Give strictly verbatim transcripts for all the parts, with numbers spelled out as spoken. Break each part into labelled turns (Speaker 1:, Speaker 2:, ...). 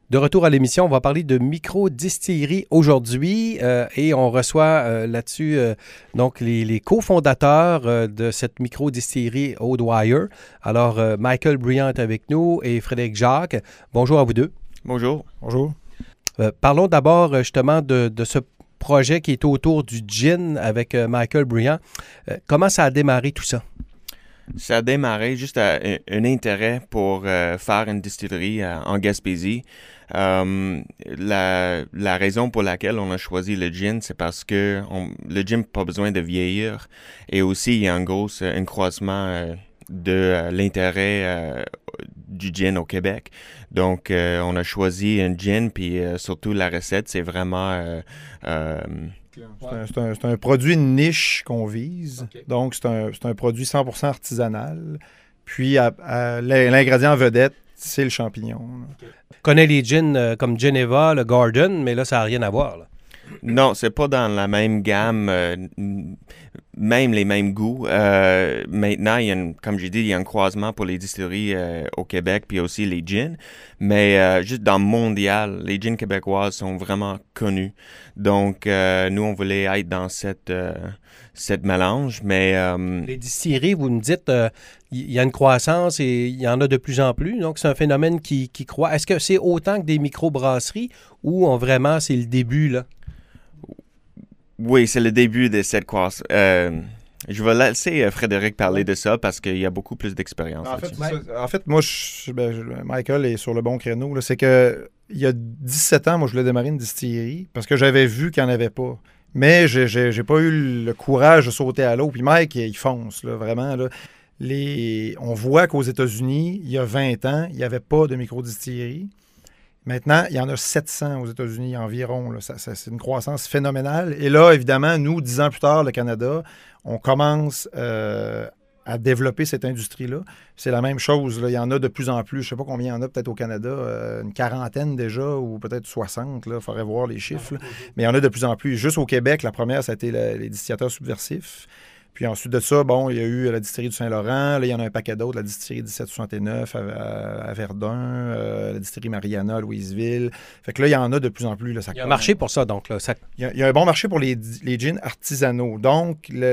Speaker 1: De retour à l'émission, on va parler de microdistillerie aujourd'hui euh, et on reçoit euh, là-dessus euh, donc les, les cofondateurs euh, de cette microdistillerie Oudwyer. Alors, euh, Michael Bryant est avec nous et Frédéric Jacques. Bonjour à vous deux.
Speaker 2: Bonjour.
Speaker 3: Bonjour.
Speaker 1: Euh, parlons d'abord justement de, de ce projet qui est autour du gin avec euh, Michael Bryant. Euh, comment ça a démarré tout ça?
Speaker 2: Ça a démarré juste à un, un intérêt pour euh, faire une distillerie euh, en Gaspésie. Euh, la, la raison pour laquelle on a choisi le gin, c'est parce que on, le gin n'a pas besoin de vieillir. Et aussi, il y a un gros un croissement euh, de euh, l'intérêt euh, du gin au Québec. Donc, euh, on a choisi un gin, puis euh, surtout la recette, c'est vraiment... Euh, euh,
Speaker 3: C'est un, c'est, un, c'est un produit de niche qu'on vise. Okay. Donc, c'est un, c'est un produit cent pour cent artisanal. Puis, à, à, l'ingrédient vedette, c'est le champignon.
Speaker 1: Okay. On connaît les gins euh, comme Geneva, le Garden, mais là, ça n'a rien à voir. Là.
Speaker 2: Non, c'est pas dans la même gamme, euh, même les mêmes goûts. Euh, maintenant, il y a une, comme j'ai dit, il y a un croisement pour les distilleries euh, au Québec, puis aussi les gins. Mais euh, juste dans le mondial, les gins québécoises sont vraiment connus. Donc, euh, nous, on voulait être dans cette, euh, cette mélange. Mais euh,
Speaker 1: les distilleries, vous me dites, il euh, y a une croissance et il y en a de plus en plus. Donc, c'est un phénomène qui, qui croît. Est-ce que c'est autant que des microbrasseries ou on, vraiment, c'est le début, là?
Speaker 2: Oui, c'est le début de cette croissance. Euh, je vais laisser Frédéric parler de ça parce qu'il y a beaucoup plus d'expérience.
Speaker 3: En fait, ça, en fait, moi, je, ben, je, Michael est sur le bon créneau. Là, c'est que il y a dix-sept ans, moi, je voulais démarrer une distillerie parce que j'avais vu qu'il n'y en avait pas. Mais j'ai, j'ai, j'ai pas eu le courage de sauter à l'eau. Puis Mike, il fonce, là, vraiment. Là. Les, on voit qu'aux États-Unis, il y a vingt ans, il n'y avait pas de microdistillerie. Maintenant, il y en a sept cents aux États-Unis environ. Là. Ça, ça, c'est une croissance phénoménale. Et là, évidemment, nous, dix ans plus tard, le Canada, on commence euh, à développer cette industrie-là. C'est la même chose. Là. Il y en a de plus en plus. Je ne sais pas combien il y en a peut-être au Canada, euh, une quarantaine déjà, ou peut-être soixante. Il faudrait voir les chiffres. Là. Mais il y en a de plus en plus. Juste au Québec, la première, ça a été la, les distillateurs subversifs. Puis ensuite de ça, bon, il y a eu la distillerie du Saint-Laurent. Là, il y en a un paquet d'autres. La distillerie dix-sept soixante-neuf à, à, à Verdun, euh, la distillerie Mariana à Louisville. Fait que là, il y en a de plus en plus. Là, ça
Speaker 1: il y a un marché pour ça, donc. Là, ça...
Speaker 3: Il, y a, il y a un bon marché pour les, les gins artisanaux. Donc, le,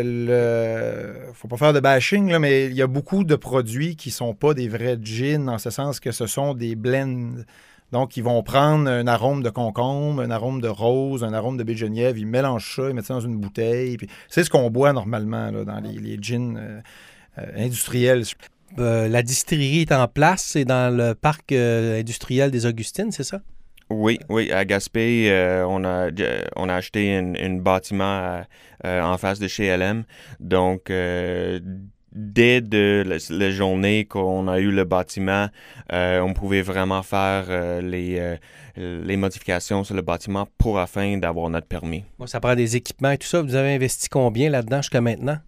Speaker 3: le faut pas faire de bashing, là, mais il y a beaucoup de produits qui sont pas des vrais gins, en ce sens que ce sont des blends. Donc, ils vont prendre un arôme de concombre, un arôme de rose, un arôme de baie de Genièvre, ils mélangent ça, ils mettent ça dans une bouteille. Puis c'est ce qu'on boit normalement là, dans les, les gins euh, euh, industriels.
Speaker 1: Euh, la distillerie est en place, c'est dans le parc euh, industriel des Augustines, c'est ça?
Speaker 2: Oui, oui. À Gaspé, euh, on, a, on a acheté un bâtiment euh, en face de chez L M. Donc, euh, dès de la, la journée qu'on a eu le bâtiment, euh, on pouvait vraiment faire euh, les, euh, les modifications sur le bâtiment pour afin d'avoir notre permis.
Speaker 1: Bon, ça prend des équipements et tout ça. Vous avez investi combien là-dedans jusqu'à maintenant?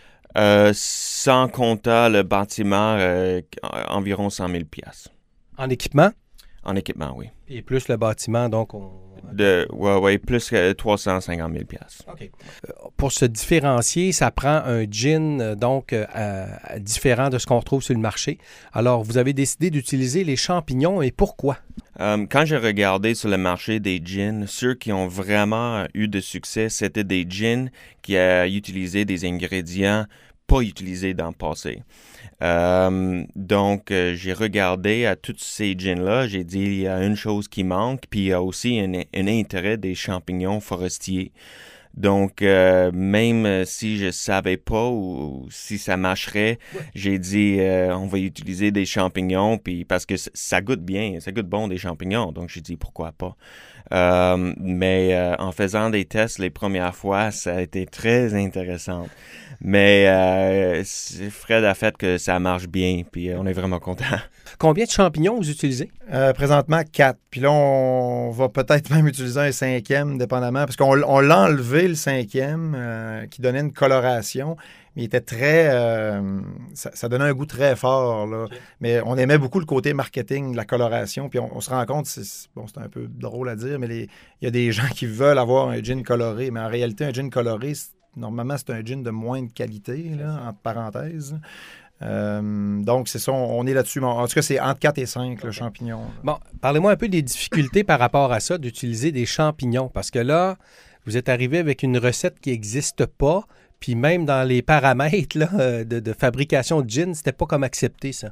Speaker 2: Euh, sans compter le bâtiment, euh, environ cent mille dollars.
Speaker 1: En équipement?
Speaker 2: En équipement, oui.
Speaker 1: Et plus le bâtiment, donc on...
Speaker 2: De, ouais, ouais, plus que trois cent cinquante mille dollars.
Speaker 1: OK. Euh, pour se différencier, ça prend un gin, euh, donc, euh, euh, différent de ce qu'on retrouve sur le marché. Alors, vous avez décidé d'utiliser les champignons, et pourquoi?
Speaker 2: Um, quand j'ai regardé sur le marché des gins, ceux qui ont vraiment eu de succès, c'était des gins qui ont utilisé des ingrédients pas utilisés dans le passé. Euh, donc, euh, j'ai regardé à tous ces gins-là, j'ai dit il y a une chose qui manque, puis il y a aussi un, un intérêt des champignons forestiers. Donc, euh, même si je savais pas ou, ou si ça marcherait, ouais. j'ai dit euh, on va utiliser des champignons, puis parce que ça goûte bien, ça goûte bon des champignons, donc j'ai dit pourquoi pas. Euh, mais euh, en faisant des tests les premières fois, ça a été très intéressant. Mais euh, Fred a fait que ça marche bien, puis on est vraiment content.
Speaker 1: Combien de champignons vous utilisez?
Speaker 3: Euh, présentement, quatre. Puis là, on va peut-être même utiliser un cinquième, dépendamment, parce qu'on on l'a enlevé, le cinquième, euh, qui donnait une coloration, mais il était très... Euh, ça, ça donnait un goût très fort, là. Okay. Mais on aimait beaucoup le côté marketing, la coloration, puis on, on se rend compte, c'est, bon, c'est un peu drôle à dire, mais il y a des gens qui veulent avoir un gin coloré, mais en réalité, un gin coloré, c'est, normalement, c'est un gin de moins de qualité, là, entre parenthèses. Euh, donc, c'est ça, on, on est là-dessus. En tout cas, c'est entre quatre et cinq, okay. Le champignon.
Speaker 1: Bon, parlez-moi un peu des difficultés par rapport à ça, d'utiliser des champignons. Parce que là, vous êtes arrivé avec une recette qui n'existe pas, puis même dans les paramètres là, de, de fabrication de gin, c'était pas comme accepté, ça.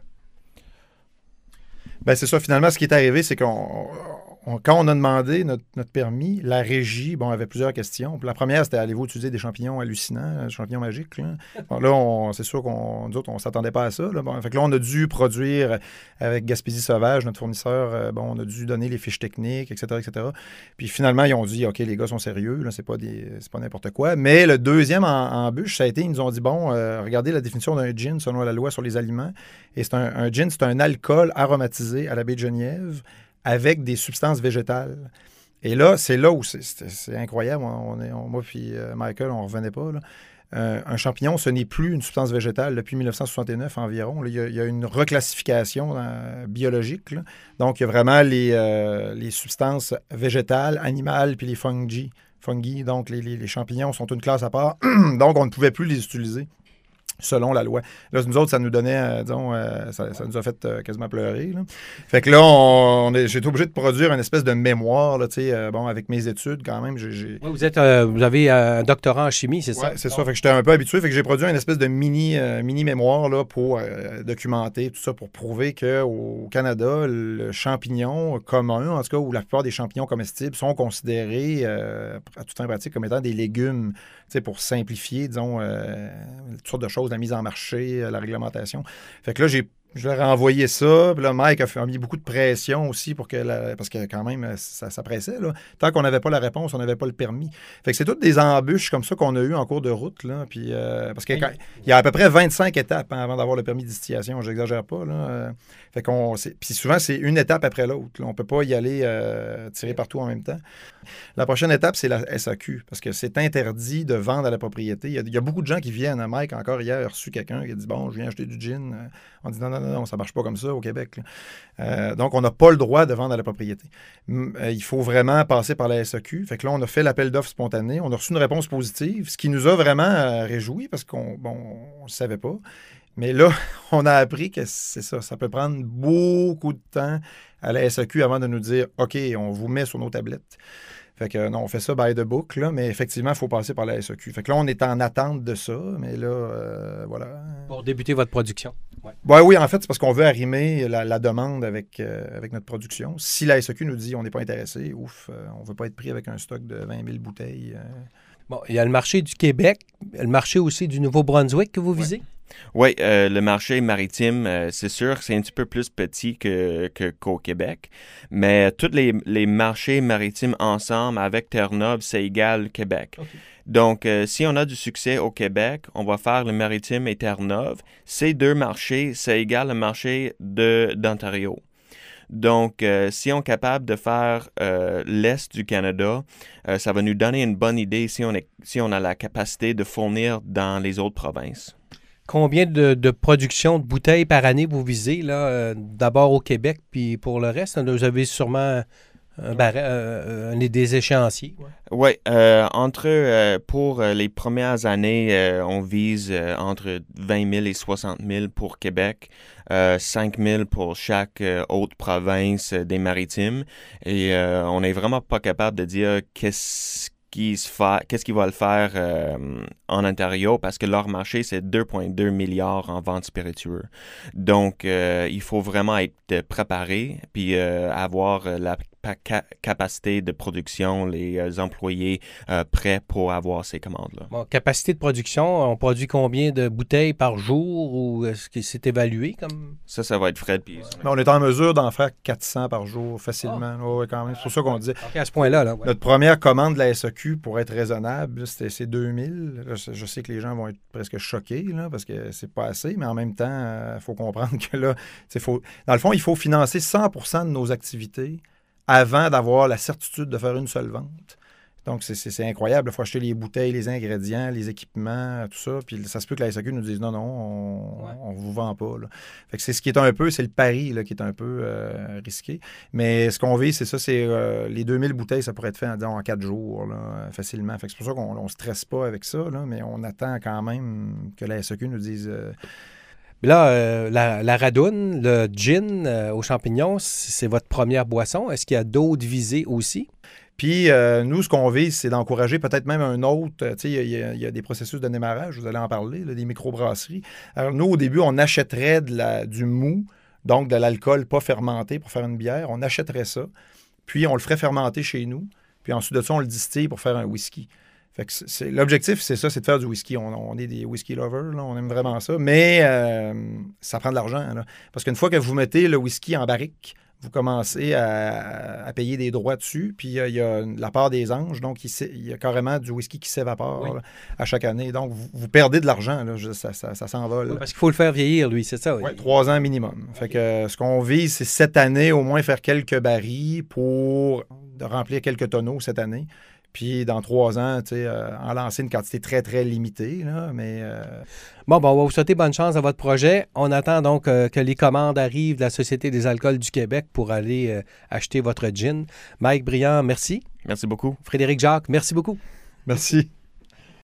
Speaker 3: Bien, c'est ça. Finalement, ce qui est arrivé, c'est qu'on... On, quand on a demandé notre, notre permis, la régie, bon, avait plusieurs questions. Puis la première, c'était allez-vous utiliser des champignons hallucinants, des champignons magiques? Là, bon, là on, c'est sûr qu'on nous autres, on ne s'attendait pas à ça. Là. Bon, fait que là, on a dû produire avec Gaspésie Sauvage, notre fournisseur, euh, bon, on a dû donner les fiches techniques, et cetera, et cetera. Puis finalement, ils ont dit OK, les gars sont sérieux, là, c'est pas des, c'est pas n'importe quoi. Mais le deuxième en, embûche, ça a été, ils nous ont dit bon, euh, regardez la définition d'un gin selon la loi sur les aliments. Et c'est un, un gin, c'est un alcool aromatisé à la baie de Genièvre avec des substances végétales. Et là, c'est là où c'est, c'est, c'est incroyable. On est, on, moi et euh, Michael, on ne revenait pas. Là. Euh, un champignon, ce n'est plus une substance végétale depuis dix-neuf cent soixante-neuf environ. Là, il, y a, il y a une reclassification euh, biologique. Là. Donc, il y a vraiment les, euh, les substances végétales, animales, puis les fungi. fungi donc, les, les, les champignons sont une classe à part. Donc, on ne pouvait plus les utiliser selon la loi. Là, nous autres, ça nous donnait, euh, disons, euh, ça, ça nous a fait euh, quasiment pleurer. Là. Fait que là, on, on est, j'ai été obligé de produire une espèce de mémoire, là, tu sais, euh, bon, avec mes études quand même. J'ai, j'ai...
Speaker 1: Ouais, vous, êtes, euh, vous avez un doctorat en chimie, c'est ça?
Speaker 3: Oui, c'est ça. Fait que j'étais un peu habitué. Fait que j'ai produit une espèce de mini, euh, mini mémoire là, pour euh, documenter tout ça, pour prouver qu'au Canada, le champignon commun, en tout cas, où la plupart des champignons comestibles sont considérés, euh, à toute fin pratique, comme étant des légumes, tu sais, pour simplifier, disons, euh, toutes sortes de choses, la mise en marché, la réglementation. Fait que là, j'ai Je leur ai envoyé ça. Puis là, Mike a, fait, a mis beaucoup de pression aussi pour que la, parce que quand même, ça, ça pressait. Là. Tant qu'on n'avait pas la réponse, on n'avait pas le permis. Fait que c'est toutes des embûches comme ça qu'on a eues en cours de route. Là. Puis, euh, parce qu'il y a à peu près vingt-cinq étapes hein, avant d'avoir le permis de distillation. Je n'exagère pas. Là. Fait qu'on, c'est, puis souvent, c'est une étape après l'autre. Là. On ne peut pas y aller euh, tirer partout en même temps. La prochaine étape, c'est la S A Q. Parce que c'est interdit de vendre à la propriété. Il y a, il y a beaucoup de gens qui viennent. Mike, encore hier, a reçu quelqu'un qui a dit « Bon, je viens acheter du gin. » On dit « Non, non, non, non, ça ne marche pas comme ça au Québec. » Euh, donc, on n'a pas le droit de vendre à la propriété. Euh, il faut vraiment passer par la S A Q. Fait que là, on a fait l'appel d'offres spontané. On a reçu une réponse positive, ce qui nous a vraiment euh, réjouis parce qu'on bon, on ne savait pas. Mais là, on a appris que c'est ça. Ça peut prendre beaucoup de temps à la S A Q avant de nous dire « OK, on vous met sur nos tablettes. » Fait que non, on fait ça by the book, là, mais effectivement, il faut passer par la S A Q. Fait que là, on est en attente de ça, mais là, euh, voilà.
Speaker 1: Pour débuter votre production.
Speaker 3: Ouais. Ouais, oui, en fait, c'est parce qu'on veut arrimer la, la demande avec, euh, avec notre production. Si la S A Q nous dit on n'est pas intéressé, ouf, euh, on ne veut pas être pris avec un stock de vingt mille bouteilles. Euh...
Speaker 1: Bon, il y a le marché du Québec, le marché aussi du Nouveau-Brunswick que vous visez?
Speaker 2: Ouais. Oui, euh, le marché maritime, euh, c'est sûr, c'est un petit peu plus petit que, que, qu'au Québec, mais tous les, les marchés maritimes ensemble avec Terre-Neuve, c'est égal Québec. Okay. Donc, euh, si on a du succès au Québec, on va faire le maritime et Terre-Neuve. Ces deux marchés, c'est égal le marché de, d'Ontario. Donc, euh, si on est capable de faire euh, l'Est du Canada, euh, ça va nous donner une bonne idée si on, est, si on a la capacité de fournir dans les autres provinces.
Speaker 1: Combien de, de production de bouteilles par année vous visez, là, euh, d'abord au Québec, puis pour le reste? Vous avez sûrement un barra- euh, un, des échéanciers.
Speaker 2: Oui, ouais, euh, entre, euh, pour les premières années, euh, on vise euh, entre vingt mille et soixante mille pour Québec, euh, cinq mille pour chaque euh, autre province euh, des maritimes. Et euh, on n'est vraiment pas capable de dire qu'est-ce Qui se fa... qu'est-ce qu'ils vont le faire euh, en Ontario parce que leur marché, c'est deux virgule deux milliards en vente spiritueux. Donc, euh, il faut vraiment être préparé puis euh, avoir la ca- capacité de production, les euh, employés euh, prêts pour avoir ces commandes-là.
Speaker 1: Bon, capacité de production, on produit combien de bouteilles par jour ou est-ce que c'est évalué comme...
Speaker 2: Ça, ça va être Fred. Puis...
Speaker 3: Mais on est en mesure d'en faire quatre cents par jour facilement. Oh. Ouais, quand même. C'est pour ça qu'on dit.
Speaker 1: Okay, à ce point-là, là, ouais.
Speaker 3: Notre première commande de la S A Q, pour être raisonnable, c'était, c'est deux mille. Là, je sais que les gens vont être presque choqués là, parce que c'est pas assez, mais en même temps, il euh, faut comprendre que là, faut, dans le fond, il faut financer cent pour cent de nos activités avant d'avoir la certitude de faire une seule vente. Donc, c'est, c'est, c'est incroyable. Il faut acheter les bouteilles, les ingrédients, les équipements, tout ça. Puis ça se peut que la S A Q nous dise non, non, on ne ouais. vous vend pas. Là. Fait que c'est ce qui est un peu, c'est le pari là, qui est un peu euh, risqué. Mais ce qu'on vise, c'est ça, c'est euh, les deux mille bouteilles, ça pourrait être fait disons, en quatre jours, là, facilement. Fait que c'est pour ça qu'on ne stresse pas avec ça, là, mais on attend quand même que la S A Q nous dise... Euh,
Speaker 1: Mais là, euh, la, la radoune, le gin euh, aux champignons, c'est votre première boisson. Est-ce qu'il y a d'autres visées aussi?
Speaker 3: Puis, euh, nous, ce qu'on vise, c'est d'encourager peut-être même un autre. Tu sais, il y, y, y a des processus de démarrage, vous allez en parler, là, des microbrasseries. Alors, nous, au début, on achèterait de la, du mou, donc de l'alcool pas fermenté pour faire une bière. On achèterait ça, puis on le ferait fermenter chez nous. Puis ensuite de ça, on le distille pour faire un whisky. Fait que c'est, l'objectif, c'est ça, c'est de faire du whisky. On, on est des whisky lovers, là, on aime vraiment ça. Mais euh, ça prend de l'argent, là. Parce qu'une fois que vous mettez le whisky en barrique, vous commencez à, à payer des droits dessus. Puis il y, y a la part des anges, donc il, il y a carrément du whisky qui s'évapore oui. là, à chaque année. Donc vous, vous perdez de l'argent, là, ça, ça, ça s'envole.
Speaker 1: Oui, parce qu'il faut le faire vieillir, lui, c'est ça?
Speaker 3: Oui, trois ans minimum. Fait que euh, ce qu'on vise, c'est cette année, au moins faire quelques barils pour remplir quelques tonneaux cette année. Puis dans trois ans, tu sais, euh, en lancer une quantité très, très limitée. Là, mais, euh...
Speaker 1: Bon, bon, on va vous souhaiter bonne chance à votre projet. On attend donc euh, que les commandes arrivent de la Société des alcools du Québec pour aller euh, acheter votre gin. Mike Briand, merci.
Speaker 2: Merci beaucoup.
Speaker 1: Frédéric Jacques, merci beaucoup.
Speaker 3: Merci.